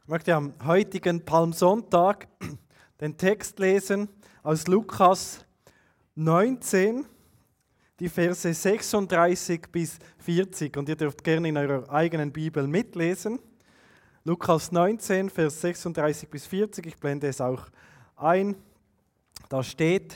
möchte am heutigen Palmsonntag den Text lesen aus Lukas 19, die Verse 36 bis 40. Und ihr dürft gerne in eurer eigenen Bibel mitlesen. Lukas 19, Vers 36 bis 40. Ich blende es auch ein. Da steht: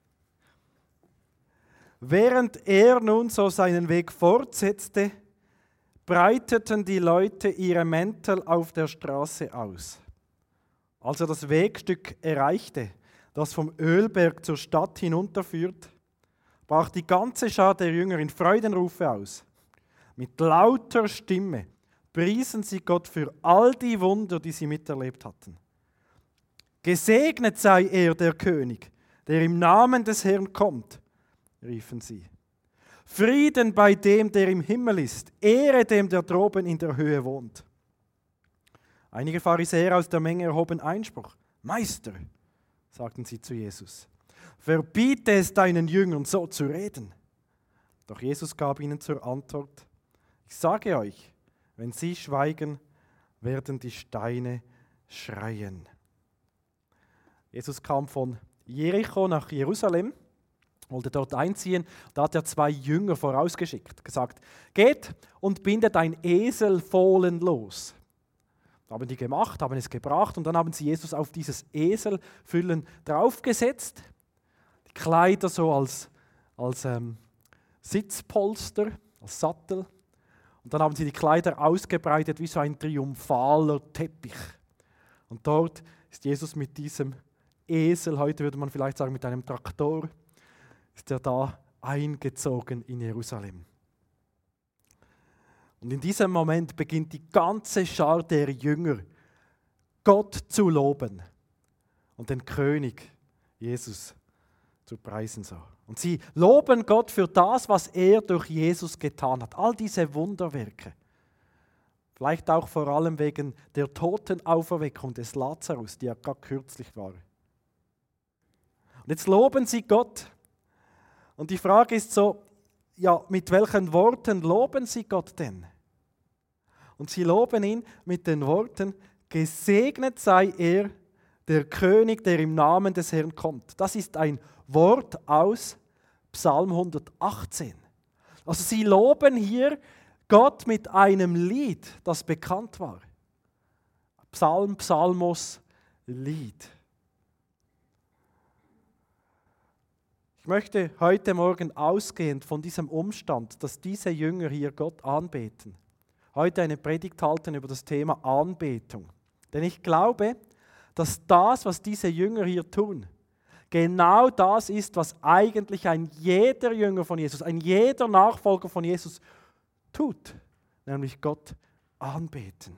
Während er nun so seinen Weg fortsetzte, breiteten die Leute ihre Mäntel auf der Straße aus. Als er das Wegstück erreichte, das vom Ölberg zur Stadt hinunterführt, brach die ganze Schar der Jünger in Freudenrufe aus. Mit lauter Stimme priesen sie Gott für all die Wunder, die sie miterlebt hatten. Gesegnet sei er, der König, der im Namen des Herrn kommt, riefen sie. Frieden bei dem, der im Himmel ist, Ehre dem, der droben in der Höhe wohnt. Einige Pharisäer aus der Menge erhoben Einspruch. Meister, sagten sie zu Jesus, verbiete es deinen Jüngern, so zu reden. Doch Jesus gab ihnen zur Antwort: Ich sage euch, wenn sie schweigen, werden die Steine schreien. Jesus kam von Jericho nach Jerusalem, wollte dort einziehen. Da hat er 2 Jünger vorausgeschickt, gesagt: Geht und bindet ein Eselfohlen los. Das haben die gemacht, haben es gebracht und dann haben sie Jesus auf dieses Eselfüllen draufgesetzt. Die Kleider so als Sitzpolster, als Sattel. Und dann haben sie die Kleider ausgebreitet wie so ein triumphaler Teppich. Und dort ist Jesus mit diesem Esel, heute würde man vielleicht sagen mit einem Traktor, ist er da eingezogen in Jerusalem. Und in diesem Moment beginnt die ganze Schar der Jünger, Gott zu loben und den König Jesus zu preisen. So. Und sie loben Gott für das, was er durch Jesus getan hat. All diese Wunderwerke. Vielleicht auch vor allem wegen der Totenauferweckung des Lazarus, die ja gerade kürzlich war. Und jetzt loben sie Gott. Und die Frage ist so, ja, mit welchen Worten loben sie Gott denn? Und sie loben ihn mit den Worten: Gesegnet sei er, der König, der im Namen des Herrn kommt. Das ist ein Wort aus Psalm 118. Also sie loben hier Gott mit einem Lied, das bekannt war. Psalm, Psalmos, Lied. Ich möchte heute Morgen ausgehend von diesem Umstand, dass diese Jünger hier Gott anbeten, heute eine Predigt halten über das Thema Anbetung. Denn ich glaube, dass das, was diese Jünger hier tun, genau das ist, was eigentlich ein jeder Jünger von Jesus, ein jeder Nachfolger von Jesus tut, nämlich Gott anbeten.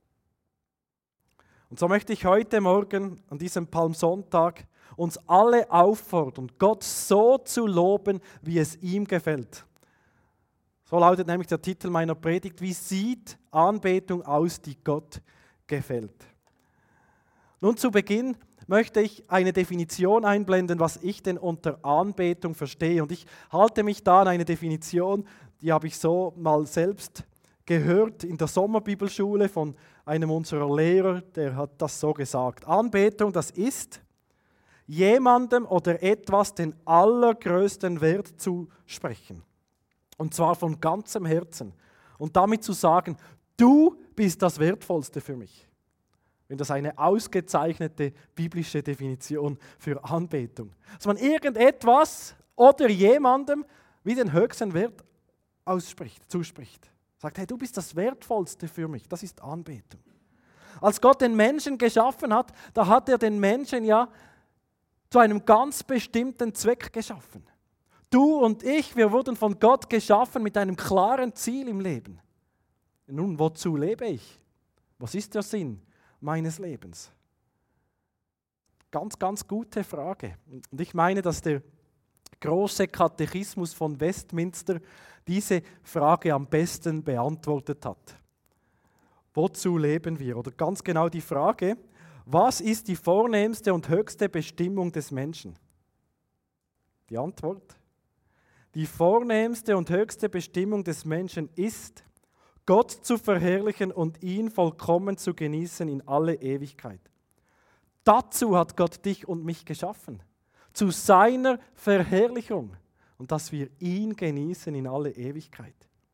Und so möchte ich heute Morgen an diesem Palmsonntag uns alle auffordern, Gott so zu loben, wie es ihm gefällt. So lautet nämlich der Titel meiner Predigt: Wie sieht Anbetung aus, die Gott gefällt? Nun zu Beginn möchte ich eine Definition einblenden, was ich denn unter Anbetung verstehe. Und ich halte mich da an eine Definition, die habe ich so mal selbst gehört in der Sommerbibelschule von einem unserer Lehrer, der hat das so gesagt. Anbetung, das ist jemandem oder etwas den allergrößten Wert zusprechen. Und zwar von ganzem Herzen. Und damit zu sagen, du bist das Wertvollste für mich. Wenn das eine ausgezeichnete biblische Definition für Anbetung. Dass man irgendetwas oder jemandem wie den höchsten Wert zuspricht. Sagt, hey, du bist das Wertvollste für mich. Das ist Anbetung. Als Gott den Menschen geschaffen hat, da hat er den Menschen ja zu einem ganz bestimmten Zweck geschaffen. Du und ich, wir wurden von Gott geschaffen mit einem klaren Ziel im Leben. Nun, wozu lebe ich? Was ist der Sinn meines Lebens? Ganz, ganz gute Frage. Und ich meine, dass der große Katechismus von Westminster diese Frage am besten beantwortet hat. Wozu leben wir? Oder ganz genau die Frage: Was ist die vornehmste und höchste Bestimmung des Menschen? Die Antwort: Die vornehmste und höchste Bestimmung des Menschen ist, Gott zu verherrlichen und ihn vollkommen zu genießen in alle Ewigkeit. Dazu hat Gott dich und mich geschaffen, zu seiner Verherrlichung und dass wir ihn genießen in alle Ewigkeit.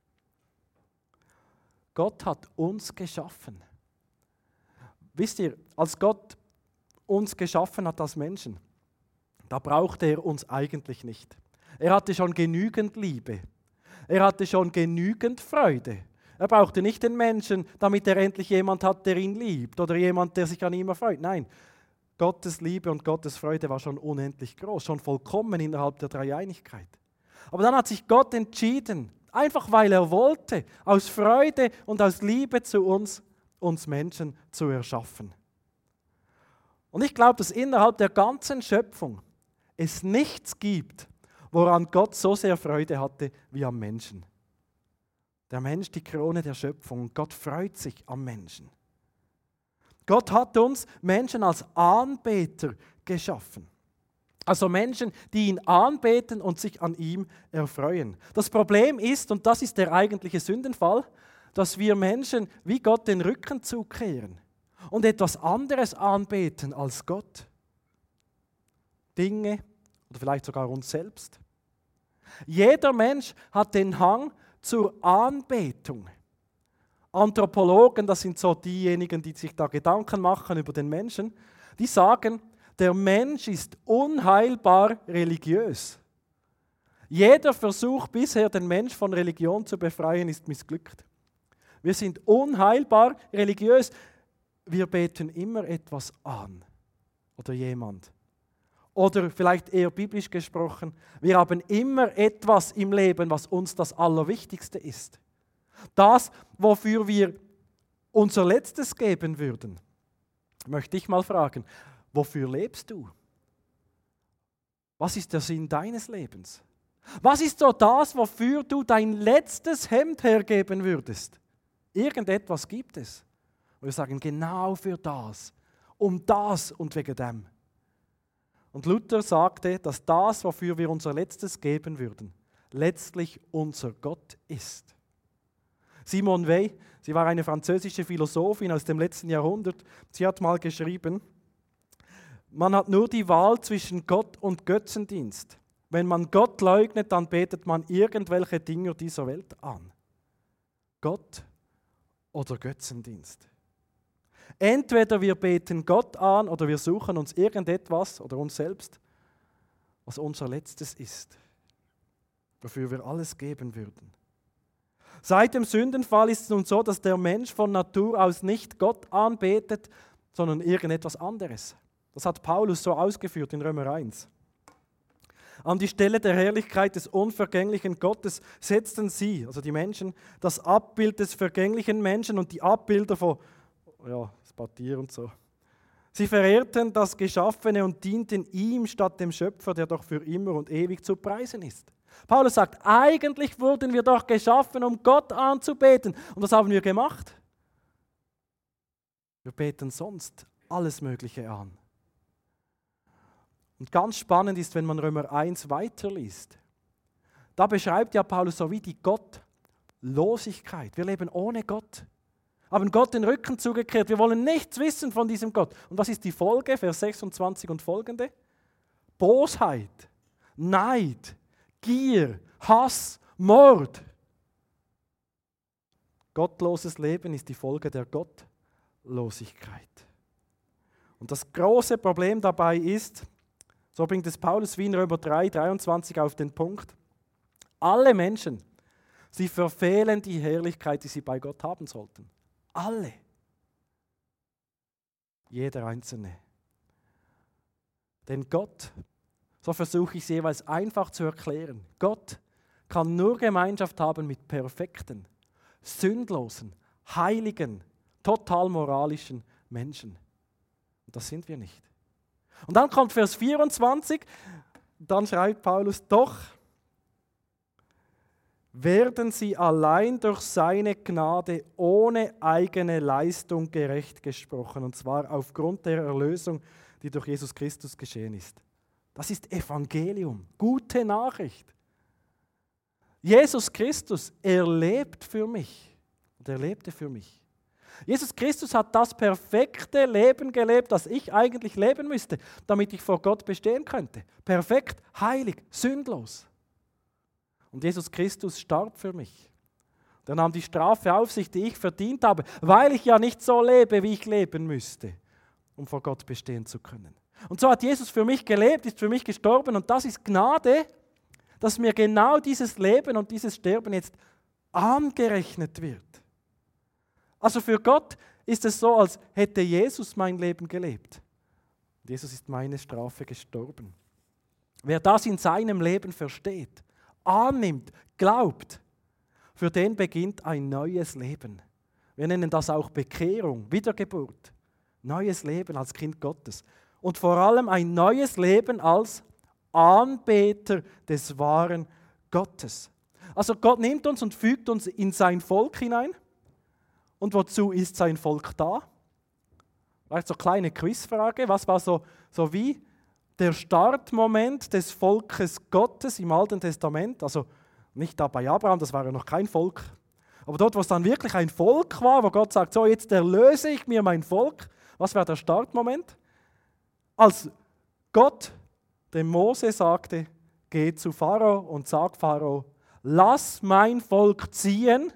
Gott hat uns geschaffen. Wisst ihr, als Gott uns geschaffen hat als Menschen, da brauchte er uns eigentlich nicht. Er hatte schon genügend Liebe. Er hatte schon genügend Freude. Er brauchte nicht den Menschen, damit er endlich jemand hat, der ihn liebt oder jemand, der sich an ihm erfreut. Nein, Gottes Liebe und Gottes Freude war schon unendlich groß, schon vollkommen innerhalb der Dreieinigkeit. Aber dann hat sich Gott entschieden, einfach weil er wollte, aus Freude und aus Liebe zu uns Menschen zu erschaffen. Und ich glaube, dass innerhalb der ganzen Schöpfung es nichts gibt, woran Gott so sehr Freude hatte wie am Menschen. Der Mensch, die Krone der Schöpfung. Gott freut sich am Menschen. Gott hat uns Menschen als Anbeter geschaffen. Also Menschen, die ihn anbeten und sich an ihm erfreuen. Das Problem ist, und das ist der eigentliche Sündenfall, dass wir Menschen wie Gott den Rücken zukehren und etwas anderes anbeten als Gott. Dinge oder vielleicht sogar uns selbst. Jeder Mensch hat den Hang zur Anbetung. Anthropologen, das sind so diejenigen, die sich da Gedanken machen über den Menschen, die sagen, der Mensch ist unheilbar religiös. Jeder Versuch bisher, den Mensch von Religion zu befreien, ist missglückt. Wir sind unheilbar religiös. Wir beten immer etwas an oder jemand. Oder vielleicht eher biblisch gesprochen, wir haben immer etwas im Leben, was uns das Allerwichtigste ist. Das, wofür wir unser Letztes geben würden. Möchte ich mal fragen, wofür lebst du? Was ist der Sinn deines Lebens? Was ist so das, wofür du dein letztes Hemd hergeben würdest? Irgendetwas gibt es. Und wir sagen, genau für das, um das und wegen dem. Und Luther sagte, dass das, wofür wir unser Letztes geben würden, letztlich unser Gott ist. Simone Weil, sie war eine französische Philosophin aus dem letzten Jahrhundert, sie hat mal geschrieben, man hat nur die Wahl zwischen Gott und Götzendienst. Wenn man Gott leugnet, dann betet man irgendwelche Dinge dieser Welt an. Gott oder Götzendienst. Entweder wir beten Gott an oder wir suchen uns irgendetwas oder uns selbst, was unser Letztes ist, wofür wir alles geben würden. Seit dem Sündenfall ist es nun so, dass der Mensch von Natur aus nicht Gott anbetet, sondern irgendetwas anderes. Das hat Paulus so ausgeführt in Römer 1. An die Stelle der Herrlichkeit des unvergänglichen Gottes setzten sie, also die Menschen, das Abbild des vergänglichen Menschen und die Abbilder von das Papier und so. Sie verehrten das Geschaffene und dienten ihm statt dem Schöpfer, der doch für immer und ewig zu preisen ist. Paulus sagt, eigentlich wurden wir doch geschaffen, um Gott anzubeten. Und was haben wir gemacht? Wir beten sonst alles Mögliche an. Und ganz spannend ist, wenn man Römer 1 weiterliest. Da beschreibt ja Paulus so wie die Gottlosigkeit. Wir leben ohne Gott. Haben Gott den Rücken zugekehrt. Wir wollen nichts wissen von diesem Gott. Und was ist die Folge? Vers 26 und folgende. Bosheit, Neid, Gier, Hass, Mord. Gottloses Leben ist die Folge der Gottlosigkeit. Und das große Problem dabei ist, so bringt es Paulus wie in Römer 3, 23 auf den Punkt, alle Menschen, sie verfehlen die Herrlichkeit, die sie bei Gott haben sollten. Alle. Jeder Einzelne. Denn Gott, so versuche ich es jeweils einfach zu erklären, Gott kann nur Gemeinschaft haben mit perfekten, sündlosen, heiligen, total moralischen Menschen. Und das sind wir nicht. Und dann kommt Vers 24, dann schreibt Paulus, doch werden sie allein durch seine Gnade ohne eigene Leistung gerecht gesprochen, und zwar aufgrund der Erlösung, die durch Jesus Christus geschehen ist. Das ist Evangelium, gute Nachricht. Jesus Christus, er lebt für mich. Und er lebte für mich. Jesus Christus hat das perfekte Leben gelebt, das ich eigentlich leben müsste, damit ich vor Gott bestehen könnte. Perfekt, heilig, sündlos. Und Jesus Christus starb für mich. Er nahm die Strafe auf sich, die ich verdient habe, weil ich ja nicht so lebe, wie ich leben müsste, um vor Gott bestehen zu können. Und so hat Jesus für mich gelebt, ist für mich gestorben und das ist Gnade, dass mir genau dieses Leben und dieses Sterben jetzt angerechnet wird. Also für Gott ist es so, als hätte Jesus mein Leben gelebt. Jesus ist meine Strafe gestorben. Wer das in seinem Leben versteht, annimmt, glaubt, für den beginnt ein neues Leben. Wir nennen das auch Bekehrung, Wiedergeburt. Neues Leben als Kind Gottes. Und vor allem ein neues Leben als Anbeter des wahren Gottes. Also Gott nimmt uns und fügt uns in sein Volk hinein. Und wozu ist sein Volk da? Vielleicht so eine kleine Quizfrage. Was war so wie der Startmoment des Volkes Gottes im Alten Testament? Also nicht da bei Abraham, das war ja noch kein Volk. Aber dort, wo es dann wirklich ein Volk war, wo Gott sagt, so jetzt erlöse ich mir mein Volk. Was war der Startmoment? Als Gott dem Mose sagte, geh zu Pharao und sag Pharao, lass mein Volk ziehen,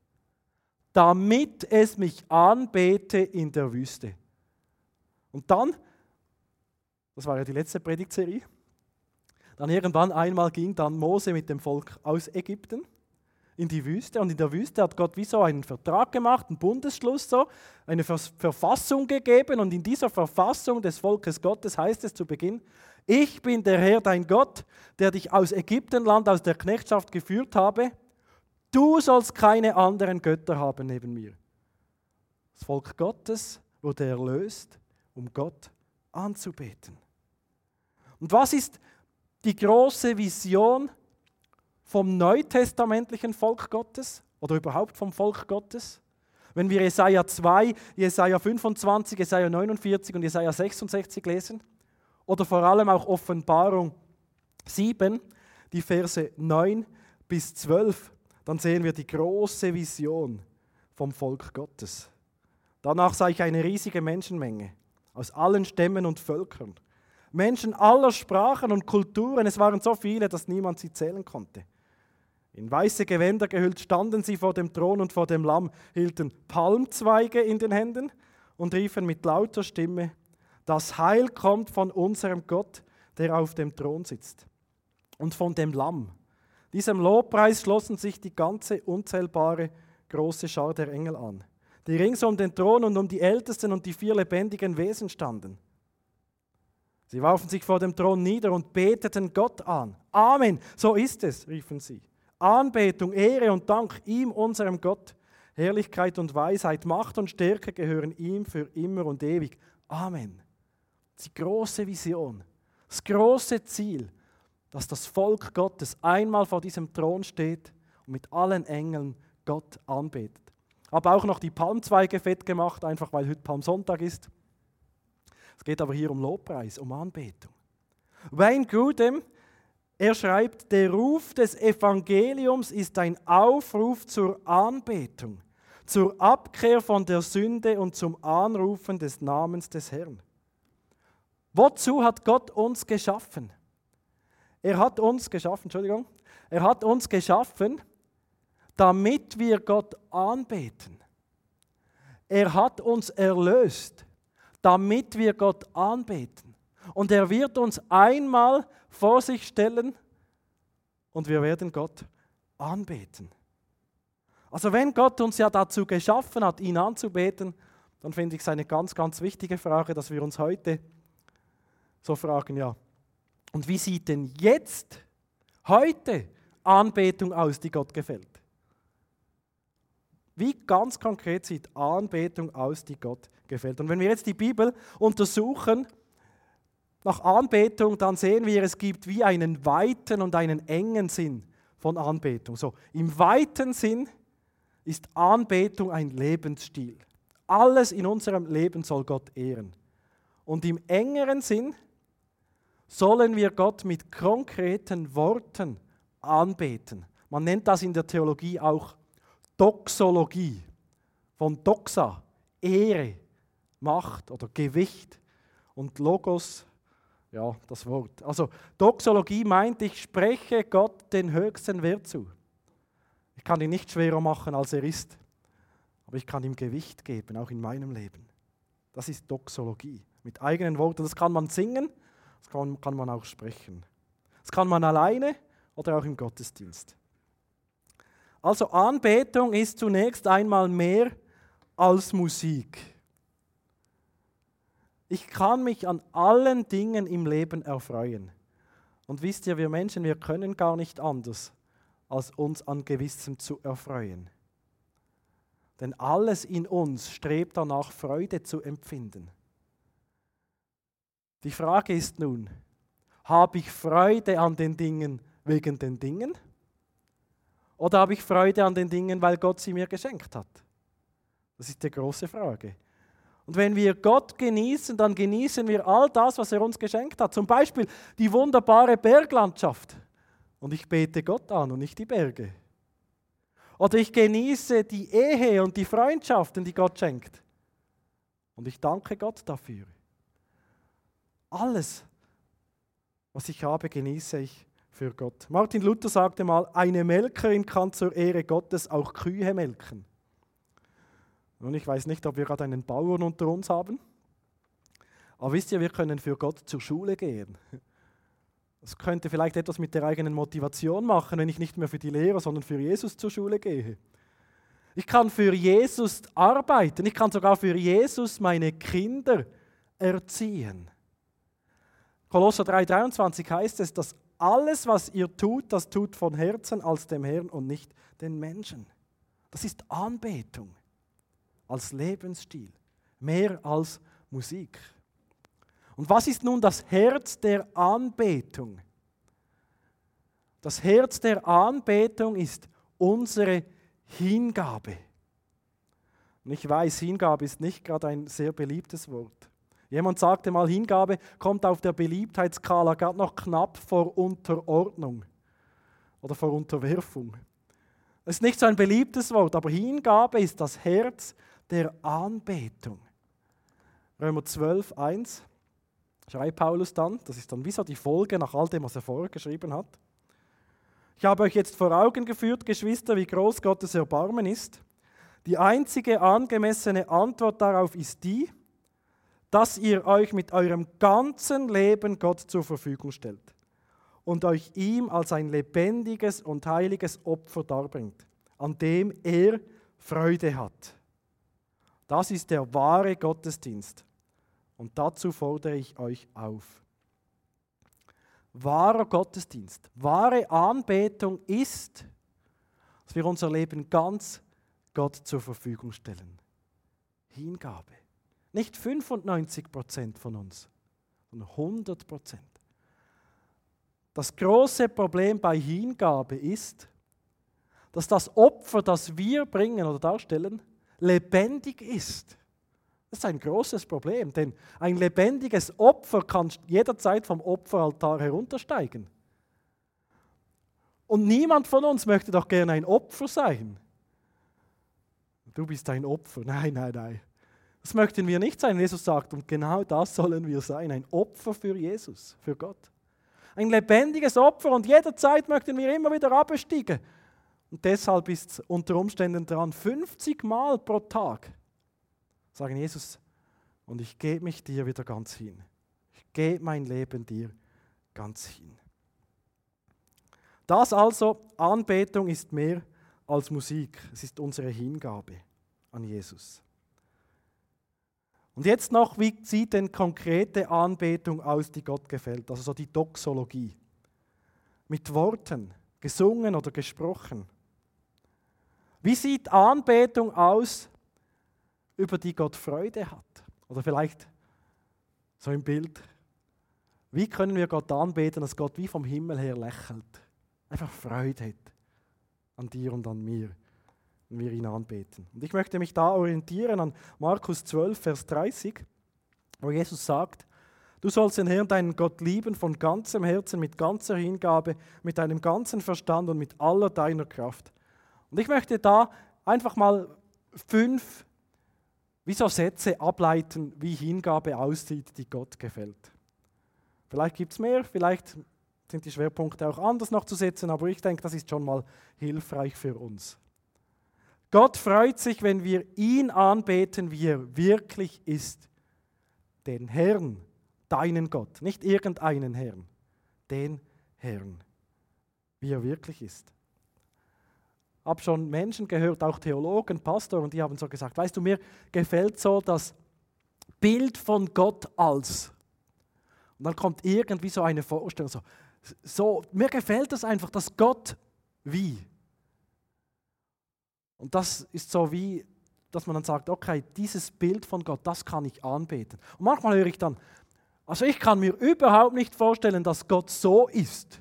damit es mich anbete in der Wüste. Und dann, das war ja die letzte Predigtserie, dann irgendwann einmal ging dann Mose mit dem Volk aus Ägypten in die Wüste und in der Wüste hat Gott wie so einen Vertrag gemacht, einen Bundesschluss, so, eine Verfassung gegeben und in dieser Verfassung des Volkes Gottes heißt es zu Beginn, ich bin der Herr, dein Gott, der dich aus Ägyptenland, aus der Knechtschaft geführt habe. Du sollst keine anderen Götter haben neben mir. Das Volk Gottes wurde erlöst, um Gott anzubeten. Und was ist die große Vision vom neutestamentlichen Volk Gottes oder überhaupt vom Volk Gottes? Wenn wir Jesaja 2, Jesaja 25, Jesaja 49 und Jesaja 66 lesen oder vor allem auch Offenbarung 7, die Verse 9 bis 12, dann sehen wir die große Vision vom Volk Gottes. Danach sah ich eine riesige Menschenmenge aus allen Stämmen und Völkern. Menschen aller Sprachen und Kulturen, es waren so viele, dass niemand sie zählen konnte. In weiße Gewänder gehüllt standen sie vor dem Thron und vor dem Lamm, hielten Palmzweige in den Händen und riefen mit lauter Stimme, das Heil kommt von unserem Gott, der auf dem Thron sitzt, und von dem Lamm. Diesem Lobpreis schlossen sich die ganze unzählbare große Schar der Engel an, die rings um den Thron und um die Ältesten und die 4 lebendigen Wesen standen. Sie warfen sich vor dem Thron nieder und beteten Gott an. Amen, so ist es, riefen sie. Anbetung, Ehre und Dank ihm, unserem Gott. Herrlichkeit und Weisheit, Macht und Stärke gehören ihm für immer und ewig. Amen. Die große Vision, das große Ziel, dass das Volk Gottes einmal vor diesem Thron steht und mit allen Engeln Gott anbetet. Habe auch noch die Palmzweige fett gemacht, einfach weil heute Palmsonntag ist. Es geht aber hier um Lobpreis, um Anbetung. Wayne Grudem, er schreibt, der Ruf des Evangeliums ist ein Aufruf zur Anbetung, zur Abkehr von der Sünde und zum Anrufen des Namens des Herrn. Wozu hat Gott uns geschaffen? Er hat uns geschaffen, damit wir Gott anbeten. Er hat uns erlöst, damit wir Gott anbeten. Und er wird uns einmal vor sich stellen und wir werden Gott anbeten. Also wenn Gott uns ja dazu geschaffen hat, ihn anzubeten, dann finde ich es eine ganz, ganz wichtige Frage, dass wir uns heute so fragen, ja, und wie sieht denn jetzt, heute, Anbetung aus, die Gott gefällt? Wie ganz konkret sieht Anbetung aus, die Gott gefällt? Und wenn wir jetzt die Bibel untersuchen nach Anbetung, dann sehen wir, es gibt wie einen weiten und einen engen Sinn von Anbetung. So, im weiten Sinn ist Anbetung ein Lebensstil. Alles in unserem Leben soll Gott ehren. Und im engeren Sinn sollen wir Gott mit konkreten Worten anbeten. Man nennt das in der Theologie auch Doxologie. von Doxa, Ehre, Macht oder Gewicht und Logos, ja, das Wort. Also Doxologie meint, ich spreche Gott den höchsten Wert zu. Ich kann ihn nicht schwerer machen, als er ist, aber ich kann ihm Gewicht geben, auch in meinem Leben. Das ist Doxologie. Mit eigenen Worten, das kann man singen, das kann man auch sprechen. Das kann man alleine oder auch im Gottesdienst. Also Anbetung ist zunächst einmal mehr als Musik. Ich kann mich an allen Dingen im Leben erfreuen. Und wisst ihr, wir Menschen, wir können gar nicht anders, als uns an Gewissem zu erfreuen. Denn alles in uns strebt danach, Freude zu empfinden. Die Frage ist nun, habe ich Freude an den Dingen wegen den Dingen? Oder habe ich Freude an den Dingen, weil Gott sie mir geschenkt hat? Das ist die große Frage. Und wenn wir Gott genießen, dann genießen wir all das, was er uns geschenkt hat. Zum Beispiel die wunderbare Berglandschaft. Und ich bete Gott an und nicht die Berge. Oder ich genieße die Ehe und die Freundschaften, die Gott schenkt. Und ich danke Gott dafür. Alles, was ich habe, genieße ich für Gott. Martin Luther sagte mal, eine Melkerin kann zur Ehre Gottes auch Kühe melken. Nun, ich weiß nicht, ob wir gerade einen Bauern unter uns haben, aber wisst ihr, wir können für Gott zur Schule gehen. Das könnte vielleicht etwas mit der eigenen Motivation machen, wenn ich nicht mehr für die Lehrer, sondern für Jesus zur Schule gehe. Ich kann für Jesus arbeiten, ich kann sogar für Jesus meine Kinder erziehen. Kolosser 3,23 heißt es, dass alles, was ihr tut, das tut von Herzen als dem Herrn und nicht den Menschen. Das ist Anbetung als Lebensstil, mehr als Musik. Und was ist nun das Herz der Anbetung? Das Herz der Anbetung ist unsere Hingabe. Und ich weiß, Hingabe ist nicht gerade ein sehr beliebtes Wort. Jemand sagte mal, Hingabe kommt auf der Beliebtheitsskala gerade noch knapp vor Unterordnung oder vor Unterwerfung. Das ist nicht so ein beliebtes Wort, aber Hingabe ist das Herz der Anbetung. Römer 12, 1 schreibt Paulus dann, das ist dann wie so die Folge nach all dem, was er vorher geschrieben hat. Ich habe euch jetzt vor Augen geführt, Geschwister, wie groß Gottes Erbarmen ist. Die einzige angemessene Antwort darauf ist die, dass ihr euch mit eurem ganzen Leben Gott zur Verfügung stellt und euch ihm als ein lebendiges und heiliges Opfer darbringt, an dem er Freude hat. Das ist der wahre Gottesdienst und dazu fordere ich euch auf. Wahrer Gottesdienst, wahre Anbetung ist, dass wir unser Leben ganz Gott zur Verfügung stellen. Hingabe. Nicht 95% von uns, sondern 100%. Das große Problem bei Hingabe ist, dass das Opfer, das wir bringen oder darstellen, lebendig ist. Das ist ein großes Problem, denn ein lebendiges Opfer kann jederzeit vom Opferaltar heruntersteigen. Und niemand von uns möchte doch gerne ein Opfer sein. Du bist ein Opfer. Nein, nein, nein. Das möchten wir nicht sein. Jesus sagt, und genau das sollen wir sein. Ein Opfer für Jesus, für Gott. Ein lebendiges Opfer und jederzeit möchten wir immer wieder absteigen. Und deshalb ist es unter Umständen dran, 50 Mal pro Tag sagen, Jesus, und ich gebe mich dir wieder ganz hin. Ich gebe mein Leben dir ganz hin. Das also, Anbetung ist mehr als Musik. Es ist unsere Hingabe an Jesus. Und jetzt noch, wie sieht denn konkrete Anbetung aus, die Gott gefällt? Also so die Doxologie. Mit Worten, gesungen oder gesprochen. Wie sieht Anbetung aus, über die Gott Freude hat? Oder vielleicht so im Bild. Wie können wir Gott anbeten, dass Gott wie vom Himmel her lächelt? Einfach Freude hat an dir und an mir, wenn wir ihn anbeten. Und ich möchte mich da orientieren an Markus 12, Vers 30, wo Jesus sagt, du sollst den Herrn, deinen Gott lieben von ganzem Herzen, mit ganzer Hingabe, mit deinem ganzen Verstand und mit aller deiner Kraft. Und ich möchte da einfach mal 5 wie so Sätze ableiten, wie Hingabe aussieht, die Gott gefällt. Vielleicht gibt es mehr, vielleicht sind die Schwerpunkte auch anders noch zu setzen, aber ich denke, das ist schon mal hilfreich für uns. Gott freut sich, wenn wir ihn anbeten, wie er wirklich ist. Den Herrn, deinen Gott, nicht irgendeinen Herrn, den Herrn, wie er wirklich ist. Ich habe schon Menschen gehört, auch Theologen, Pastoren, die haben so gesagt, weißt du, mir gefällt so das Bild von Gott als. Und dann kommt irgendwie so eine Vorstellung, so mir gefällt das einfach, dass Gott wie. Und das ist so wie, dass man dann sagt, okay, dieses Bild von Gott, das kann ich anbeten. Und manchmal höre ich dann, also ich kann mir überhaupt nicht vorstellen, dass Gott so ist.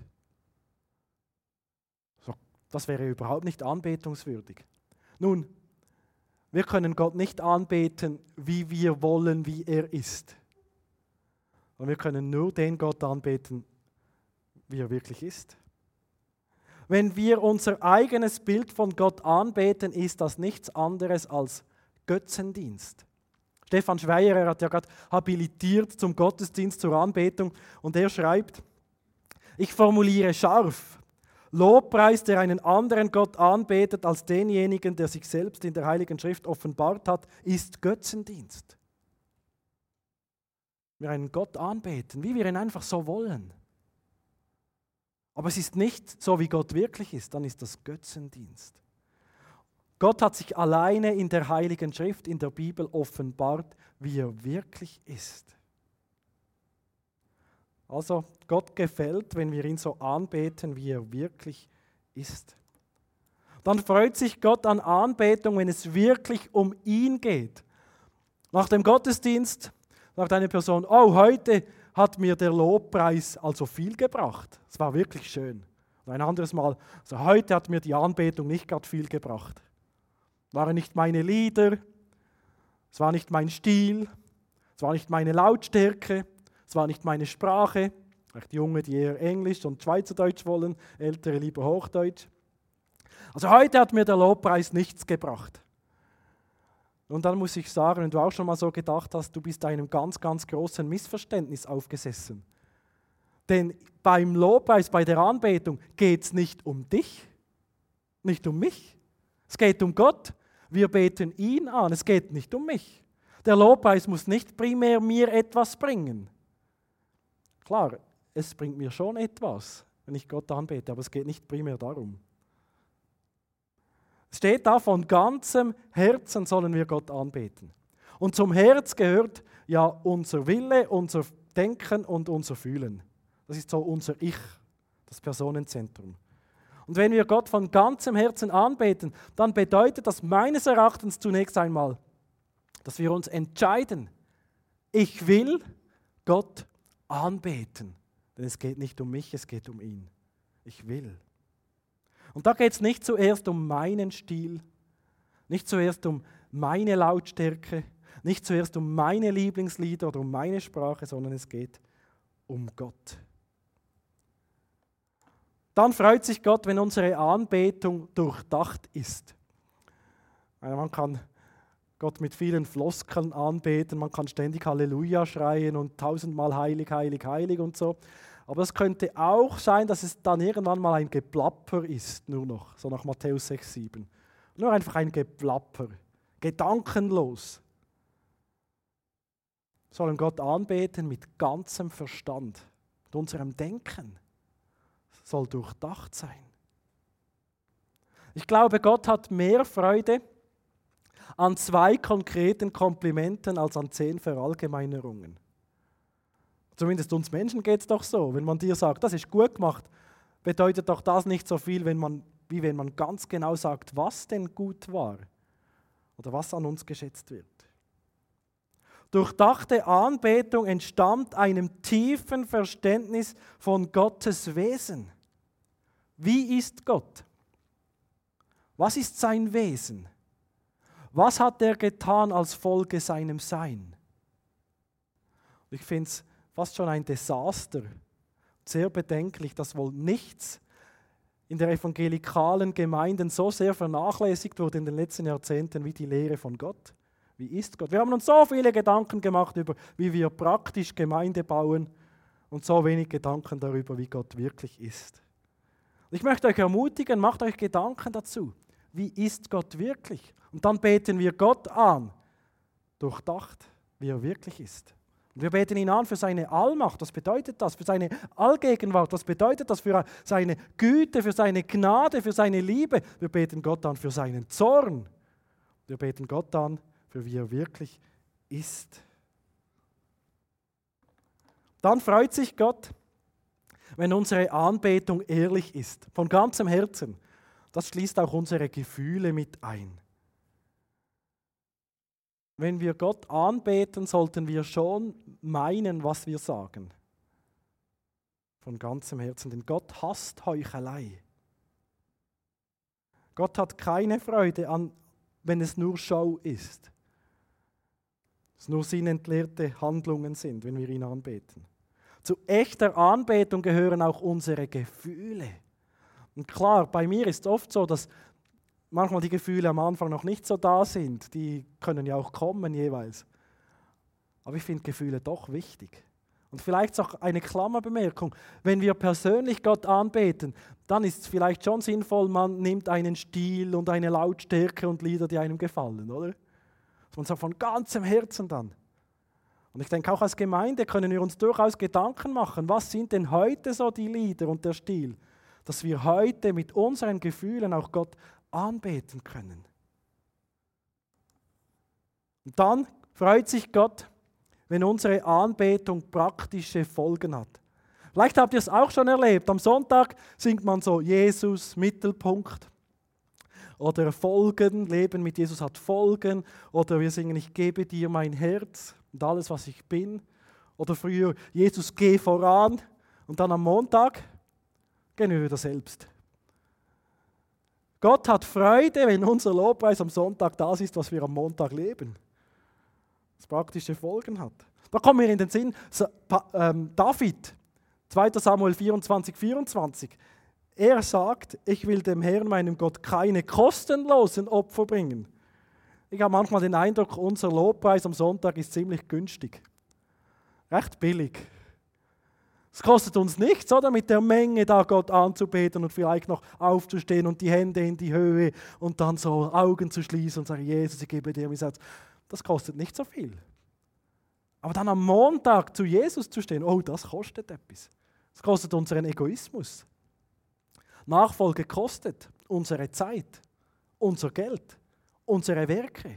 So, das wäre überhaupt nicht anbetungswürdig. Nun, wir können Gott nicht anbeten, wie wir wollen, wie er ist. Und wir können nur den Gott anbeten, wie er wirklich ist. Wenn wir unser eigenes Bild von Gott anbeten, ist das nichts anderes als Götzendienst. Stefan Schweyer, hat ja gerade habilitiert zum Gottesdienst, zur Anbetung, und er schreibt, ich formuliere scharf, Lobpreis, der einen anderen Gott anbetet als denjenigen, der sich selbst in der Heiligen Schrift offenbart hat, ist Götzendienst. Wir einen Gott anbeten, wie wir ihn einfach so wollen. Aber es ist nicht so, wie Gott wirklich ist, dann ist das Götzendienst. Gott hat sich alleine in der Heiligen Schrift, in der Bibel offenbart, wie er wirklich ist. Also Gott gefällt, wenn wir ihn so anbeten, wie er wirklich ist. Dann freut sich Gott an Anbetung, wenn es wirklich um ihn geht. Nach dem Gottesdienst sagt eine Person, oh, heute hat mir der Lobpreis also viel gebracht. Es war wirklich schön. Und ein anderes Mal, also heute hat mir die Anbetung nicht gerade viel gebracht. Waren nicht meine Lieder, es war nicht mein Stil, es war nicht meine Lautstärke, es war nicht meine Sprache. Vielleicht Junge, die eher Englisch und Schweizerdeutsch wollen, Ältere lieber Hochdeutsch. Also heute hat mir der Lobpreis nichts gebracht. Und dann muss ich sagen, wenn du auch schon mal so gedacht hast, du bist einem ganz, ganz großen Missverständnis aufgesessen. Denn beim Lobpreis, bei der Anbetung geht es nicht um dich, nicht um mich. Es geht um Gott. Wir beten ihn an, es geht nicht um mich. Der Lobpreis muss nicht primär mir etwas bringen. Klar, es bringt mir schon etwas, wenn ich Gott anbete, aber es geht nicht primär darum. Es steht da, von ganzem Herzen sollen wir Gott anbeten. Und zum Herz gehört ja unser Wille, unser Denken und unser Fühlen. Das ist so unser Ich, das Personenzentrum. Und wenn wir Gott von ganzem Herzen anbeten, dann bedeutet das meines Erachtens zunächst einmal, dass wir uns entscheiden, ich will Gott anbeten. Denn es geht nicht um mich, es geht um ihn. Ich will. Und da geht es nicht zuerst um meinen Stil, nicht zuerst um meine Lautstärke, nicht zuerst um meine Lieblingslieder oder um meine Sprache, sondern es geht um Gott. Dann freut sich Gott, wenn unsere Anbetung durchdacht ist. Man kann Gott mit vielen Floskeln anbeten, man kann ständig Halleluja schreien und tausendmal heilig, heilig, heilig und so. Aber es könnte auch sein, dass es dann irgendwann mal ein Geplapper ist, nur noch, so nach Matthäus 6, 7. Nur einfach ein Geplapper, gedankenlos. Wir sollen Gott anbeten mit ganzem Verstand, mit unserem Denken. Es soll durchdacht sein. Ich glaube, Gott hat mehr Freude an 2 konkreten Komplimenten als an 10 Verallgemeinerungen. Zumindest uns Menschen geht es doch so. Wenn man dir sagt, das ist gut gemacht, bedeutet doch das nicht so viel, wie wenn man ganz genau sagt, was denn gut war oder was an uns geschätzt wird. Durchdachte Anbetung entstammt einem tiefen Verständnis von Gottes Wesen. Wie ist Gott? Was ist sein Wesen? Was hat er getan als Folge seinem Sein? Ich finde es fast schon ein Desaster, sehr bedenklich, dass wohl nichts in der evangelikalen Gemeinden so sehr vernachlässigt wurde in den letzten Jahrzehnten wie die Lehre von Gott. Wie ist Gott? Wir haben uns so viele Gedanken gemacht über, wie wir praktisch Gemeinde bauen und so wenig Gedanken darüber, wie Gott wirklich ist. Ich möchte euch ermutigen, macht euch Gedanken dazu. Wie ist Gott wirklich? Und dann beten wir Gott an, durchdacht, wie er wirklich ist. Und wir beten ihn an für seine Allmacht, was bedeutet das? Für seine Allgegenwart, was bedeutet das? Für seine Güte, für seine Gnade, für seine Liebe. Wir beten Gott an für seinen Zorn. Wir beten Gott an, für wie er wirklich ist. Dann freut sich Gott, wenn unsere Anbetung ehrlich ist, von ganzem Herzen. Das schließt auch unsere Gefühle mit ein. Wenn wir Gott anbeten, sollten wir schon meinen, was wir sagen. Von ganzem Herzen, denn Gott hasst Heuchelei. Gott hat keine Freude an, wenn es nur Show ist. Es nur sinnentleerte Handlungen sind, wenn wir ihn anbeten. Zu echter Anbetung gehören auch unsere Gefühle. Und klar, bei mir ist es oft so, dass manchmal die Gefühle am Anfang noch nicht so da sind. Die können ja auch kommen jeweils. Aber ich finde Gefühle doch wichtig. Und vielleicht auch eine Klammerbemerkung. Wenn wir persönlich Gott anbeten, dann ist es vielleicht schon sinnvoll, man nimmt einen Stil und eine Lautstärke und Lieder, die einem gefallen, oder? Und so von ganzem Herzen dann. Und ich denke, auch als Gemeinde können wir uns durchaus Gedanken machen, was sind denn heute so die Lieder und der Stil, dass wir heute mit unseren Gefühlen auch Gott anbeten können. Und dann freut sich Gott, wenn unsere Anbetung praktische Folgen hat. Vielleicht habt ihr es auch schon erlebt. Am Sonntag singt man so Jesus, Mittelpunkt. Oder Folgen, Leben mit Jesus hat Folgen. Oder wir singen, ich gebe dir mein Herz und alles, was ich bin. Oder früher, Jesus, geh voran. Und dann am Montag gehen wir wieder selbst. Gott hat Freude, wenn unser Lobpreis am Sonntag das ist, was wir am Montag leben. Das praktische Folgen hat. Da kommen wir in den Sinn, David, 2. Samuel 24, 24. Er sagt, ich will dem Herrn, meinem Gott, keine kostenlosen Opfer bringen. Ich habe manchmal den Eindruck, unser Lobpreis am Sonntag ist ziemlich günstig. Recht billig. Es kostet uns nichts, oder? Mit der Menge da Gott anzubeten und vielleicht noch aufzustehen und die Hände in die Höhe und dann so Augen zu schließen und sagen, Jesus, ich gebe dir mein Herz. Das kostet nicht so viel. Aber dann am Montag zu Jesus zu stehen, oh, das kostet etwas. Das kostet unseren Egoismus. Nachfolge kostet unsere Zeit, unser Geld, unsere Werke.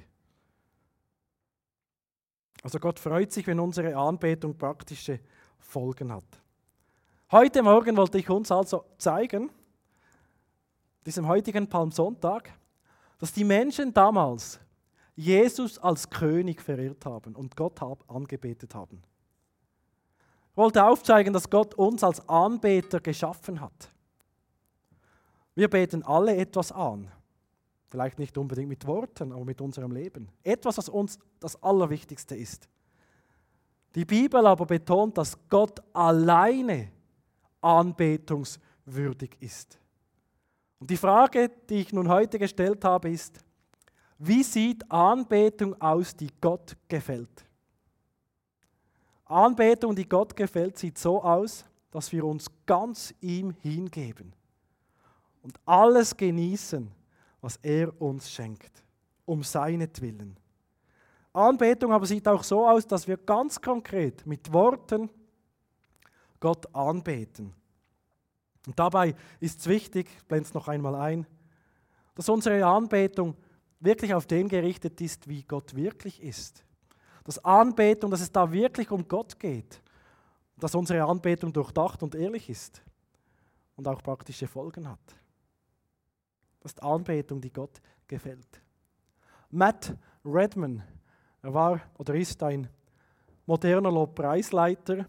Also Gott freut sich, wenn unsere Anbetung praktische Folgen hat. Heute Morgen wollte ich uns also zeigen, diesem heutigen Palmsonntag, dass die Menschen damals Jesus als König verehrt haben und Gott angebetet haben. Ich wollte aufzeigen, dass Gott uns als Anbeter geschaffen hat. Wir beten alle etwas an. Vielleicht nicht unbedingt mit Worten, aber mit unserem Leben. Etwas, was uns das Allerwichtigste ist. Die Bibel aber betont, dass Gott alleine anbetungswürdig ist. Und die Frage, die ich nun heute gestellt habe, ist, wie sieht Anbetung aus, die Gott gefällt? Anbetung, die Gott gefällt, sieht so aus, dass wir uns ganz ihm hingeben und alles genießen, was er uns schenkt, um seinetwillen. Anbetung aber sieht auch so aus, dass wir ganz konkret mit Worten Gott anbeten. Und dabei ist es wichtig, ich blende es noch einmal ein, dass unsere Anbetung wirklich auf den gerichtet ist, wie Gott wirklich ist. Dass Anbetung, dass es da wirklich um Gott geht. Dass unsere Anbetung durchdacht und ehrlich ist und auch praktische Folgen hat. Das ist Anbetung, die Gott gefällt. Matt Redman, er war oder ist ein moderner Lobpreisleiter,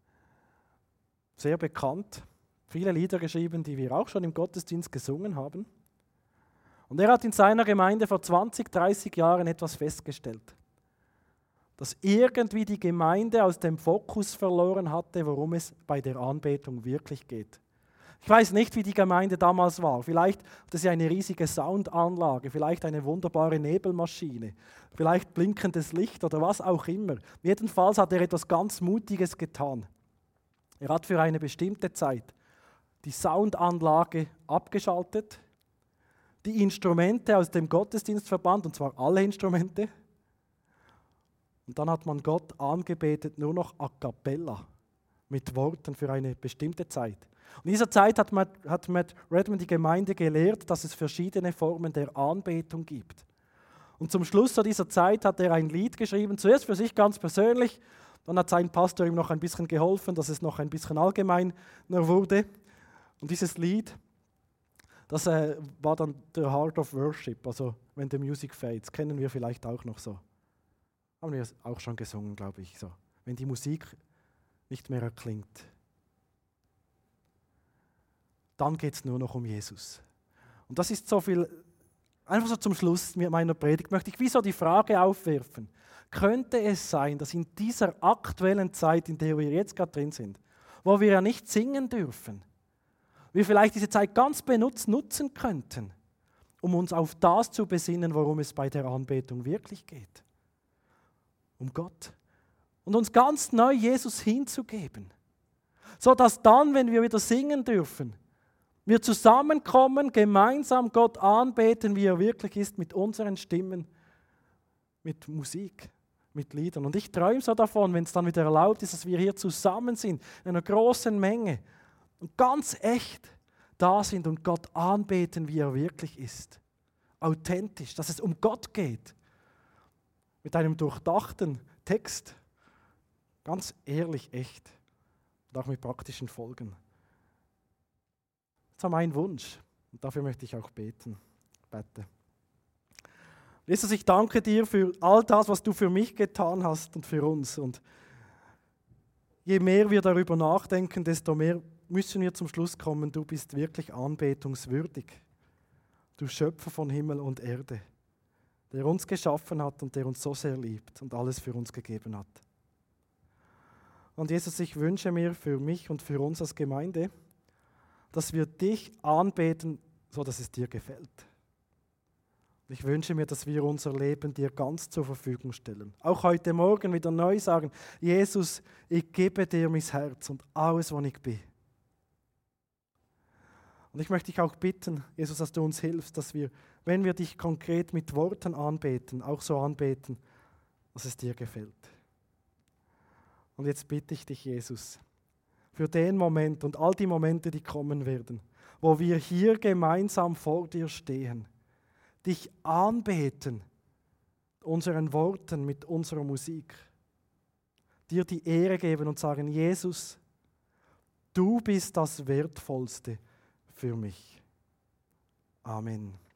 sehr bekannt, viele Lieder geschrieben, die wir auch schon im Gottesdienst gesungen haben. Und er hat in seiner Gemeinde vor 20, 30 Jahren etwas festgestellt, dass irgendwie die Gemeinde aus dem Fokus verloren hatte, worum es bei der Anbetung wirklich geht. Ich weiß nicht, wie die Gemeinde damals war. Vielleicht hatte sie eine riesige Soundanlage, vielleicht eine wunderbare Nebelmaschine, vielleicht blinkendes Licht oder was auch immer. Jedenfalls hat er etwas ganz Mutiges getan. Er hat für eine bestimmte Zeit die Soundanlage abgeschaltet, die Instrumente aus dem Gottesdienst verbannt, und zwar alle Instrumente. Und dann hat man Gott angebetet, nur noch a cappella, mit Worten für eine bestimmte Zeit. Und in dieser Zeit hat Matt Redman die Gemeinde gelehrt, dass es verschiedene Formen der Anbetung gibt. Und zum Schluss dieser Zeit hat er ein Lied geschrieben, zuerst für sich ganz persönlich, dann hat sein Pastor ihm noch ein bisschen geholfen, dass es noch ein bisschen allgemeiner wurde. Und dieses Lied, das war dann The Heart of Worship, also When the Music Fades, kennen wir vielleicht auch noch so. Haben wir auch schon gesungen, glaube ich, so. Wenn die Musik nicht mehr erklingt. Dann geht es nur noch um Jesus. Und das ist so viel, einfach so zum Schluss meiner Predigt, möchte ich wie so die Frage aufwerfen. Könnte es sein, dass in dieser aktuellen Zeit, in der wir jetzt gerade drin sind, wo wir ja nicht singen dürfen, wir vielleicht diese Zeit ganz benutzt nutzen könnten, um uns auf das zu besinnen, worum es bei der Anbetung wirklich geht? Um Gott. Und uns ganz neu Jesus hinzugeben. So dass dann, wenn wir wieder singen dürfen, wir zusammenkommen, gemeinsam Gott anbeten, wie er wirklich ist, mit unseren Stimmen, mit Musik, mit Liedern. Und ich träume so davon, wenn es dann wieder erlaubt ist, dass wir hier zusammen sind, in einer großen Menge und ganz echt da sind und Gott anbeten, wie er wirklich ist. Authentisch, dass es um Gott geht. Mit einem durchdachten Text, ganz ehrlich, echt und auch mit praktischen Folgen. Das ist mein Wunsch und dafür möchte ich auch beten. Bete. Jesus, ich danke dir für all das, was du für mich getan hast und für uns. Und je mehr wir darüber nachdenken, desto mehr müssen wir zum Schluss kommen, du bist wirklich anbetungswürdig. Du Schöpfer von Himmel und Erde, der uns geschaffen hat und der uns so sehr liebt und alles für uns gegeben hat. Und Jesus, ich wünsche mir für mich und für uns als Gemeinde, dass wir dich anbeten, so dass es dir gefällt. Ich wünsche mir, dass wir unser Leben dir ganz zur Verfügung stellen. Auch heute Morgen wieder neu sagen, Jesus, ich gebe dir mein Herz und alles, was ich bin. Und ich möchte dich auch bitten, Jesus, dass du uns hilfst, dass wir, wenn wir dich konkret mit Worten anbeten, auch so anbeten, dass es dir gefällt. Und jetzt bitte ich dich, Jesus, für den Moment und all die Momente, die kommen werden, wo wir hier gemeinsam vor dir stehen, dich anbeten, unseren Worten, mit unserer Musik, dir die Ehre geben und sagen, Jesus, du bist das Wertvollste für mich. Amen.